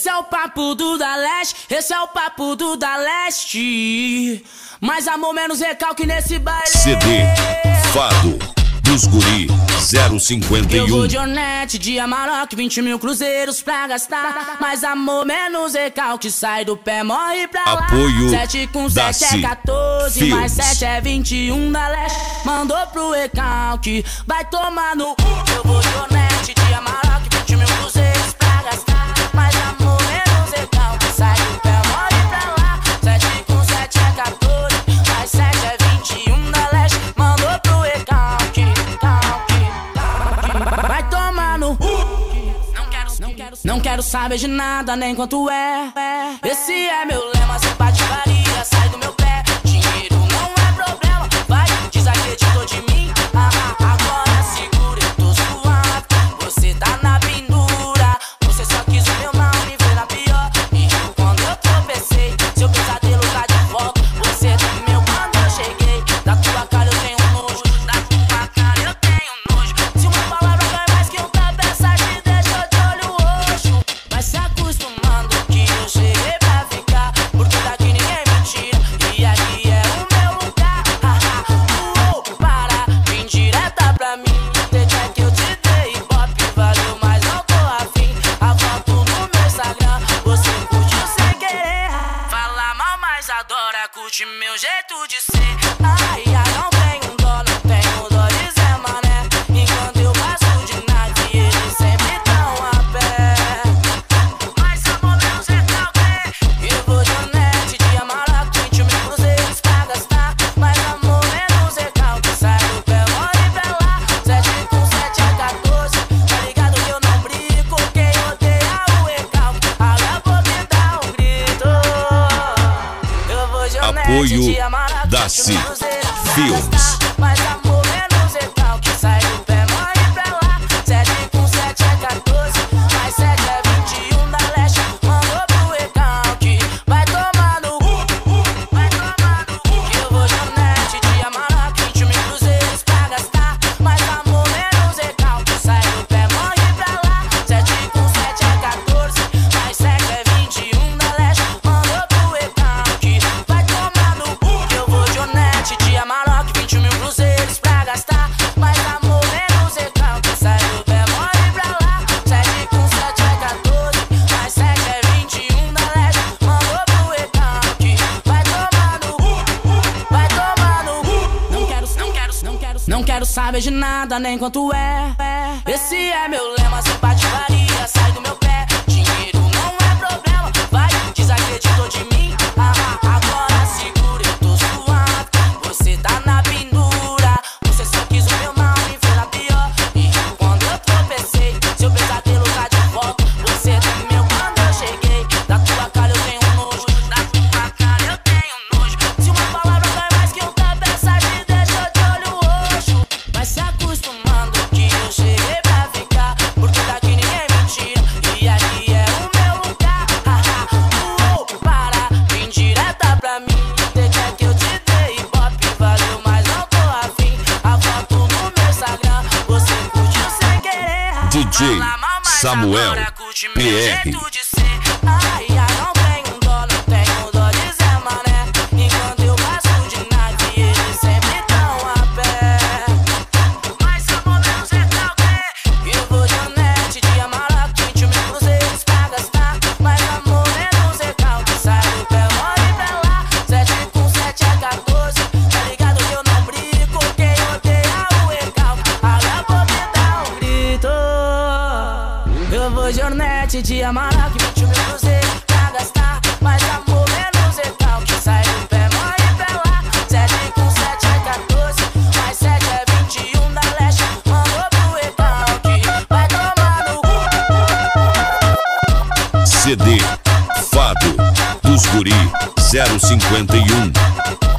Esse é o papo do da Leste, esse é o papo do da Leste. Mais amor, menos recalque nesse baile. CD Fado dos Guri 051. Eu vou de Hornet, de Amarok, 20 mil cruzeiros pra gastar. Mais amor, menos recalque, sai do pé, morre pra lá. Apoio 7 com 7 é 14, Filmes. mais 7 é 21 da Leste. Mandou pro recalque, vai tomar no Eu vou de Hornet, de Amarok, 20 mil cruzeiros pra gastar. Mais amor, menos recalque, sai do pé, morre pra lá. 7 com 7 é 14, mais 7 é 21 da Leste. Mandou pro recalque, vai tomar no Não quero saber de nada, nem quanto é. Esse é meu lema, sem patifaria, sai do meu pé. Dinheiro não é problema, vai, desacreditou de mim. Agora segura, eu tô suave. Você tá na pendura, você só quis o meu mal, me ver na pior. E eu, quando eu tropecei, seu pesadelo tá de volta. Você tremeu quando eu cheguei, da tua cara eu tenho nojo, da tua cara eu tenho nojo. Se uma palavra vai mais que um tapa, essa te deixou de olho roxo. Vai se acostumando que eu cheguei pra ficar, porque daqui ninguém me tira, e aqui é o meu lugar. Para, vem direta pra mim, deixa que eu te dei ibope, valeu, mas não tô afim. A foto no meu Instagram, você curtiu sem querer. Fala mal, mas adora, curte meu jeito de ser. Ai, não tenho dó, não tenho dó de Zé Mané. Enquanto eu passo de nada e eles sempre tão a pé. Mais amor, menos recalque. Eu vou de Hornet, de Amarok, 20 mil cruzeiros pra gastar. Mais amor, menos recalque, sai do pé, morre pra lá. 7 com 7 é 14, tá ligado que eu não brinco. Quem odeia o recalque, agora vou me dar um grito. Eu vou de Hornet, Apoio de Amarok, Daci 20 mil cruzeiros pra Filmes. gastar. Mais amor, menos recalque, sai do pé, morre pra lá. 7 com 7 é 14, mais 7 é 21 da Leste. Mandou pro recalque, vai tomar no vai tomar no Eu vou de Hornet, de Amarok, 20 mil cruzeiros pra gastar. Mais amor, menos recalque, sai do pé, morre pra lá. 7 com 7 é 14, mais 7 é 21 da Leste. Mandou pro recalque, vai tomar no Eu vou de Hornet, de Amarok, 20 mil cruzeiros pra gastar. Mais amor, menos recalque, sai do pé, morre pra lá. 7 com 7 é 14, mais 7 é 21 da Leste. Mandou pro recalque, vai tomar no vai tomar no Não quero saber de nada, nem quanto é. Esse é meu lema, sem patifaria, sai do meu pé. Dinheiro não é problema, vai, desacreditou de mim. Agora segura, eu tô suave. Você tá na pendura, você só quis o meu mal, me ver na pior. E eu, quando eu tropecei, seu pesadelo tá de volta. Você tremeu quando eu cheguei, da tua cara eu tenho nojo, da tua cara eu tenho nojo. Se uma palavra vai mais que um tapa, essa te deixou de olho roxo. Vai se acostumando que eu cheguei pra ficar, porque daqui ninguém me tira, e aqui é o meu lugar. Para, vem direta pra mim, deixa que eu te dei ibope, valeu, mas não tô afim. A foto no meu Instagram, você curtiu sem querer. DJ Fala mal, mas Samuel adora, curte meu PR. jeito de ser. Ai, não tenho dó, não tenho dó de Zé Mané. Enquanto eu passo de nada e eles sempre tão a pé. Mais amor, menos recalque. Eu vou de Hornet, de Amarok, 20 mil cruzeiros pra gastar. Mais amor, menos recalque, sai do pé, morre pra lá. 7 com 7 é 14, tá ligado que eu não brinco. Quem odeia o recalque, agora vou me dar um grito. Eu vou de Hornet, de Amarok, 20 mil cruzeiros pra gastar. Mais amor, menos recalque, sai do pé, morre pra lá. 7 com 7 é 14, mais 7 é 21 da Leste. Mandou pro recalque, vai tomar no CD Fado dos Guri 051.